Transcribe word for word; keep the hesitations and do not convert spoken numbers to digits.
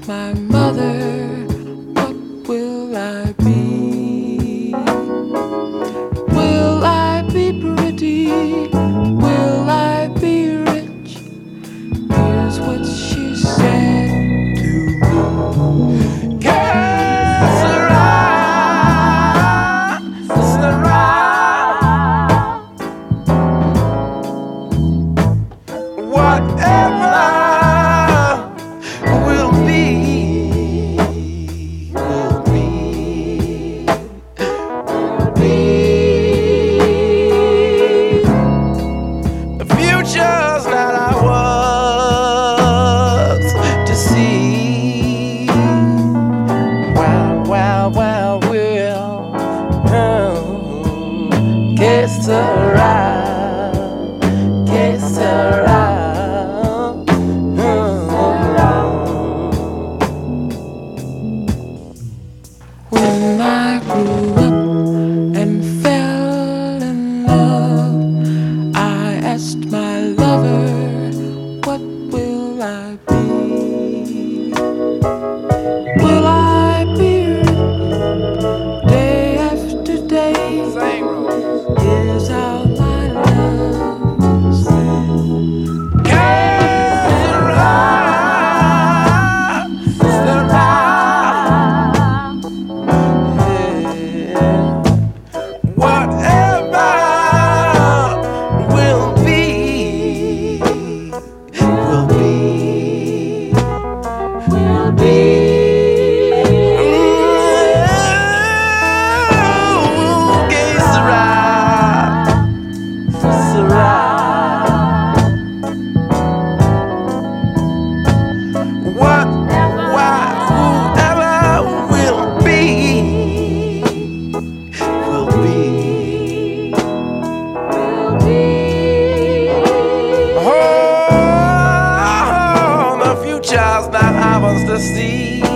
my mother, what will I be? Will I be pretty? Will I be rich? Here's what she said to me. Que sera, sera. Whatever will be, will be, will be. The future's that I was to see. Wow, wow, wow, will. Oh, que sera, que sera. When I grew up and fell in love, I asked my lover, what will I be? Will I be rich day after day? Here's how my love said. Sera, sera. Whatever will be, will be, will be. Ooh, que sera, sera. What, why, whoever will be, will be, will be. Oh, the future's not ours to see.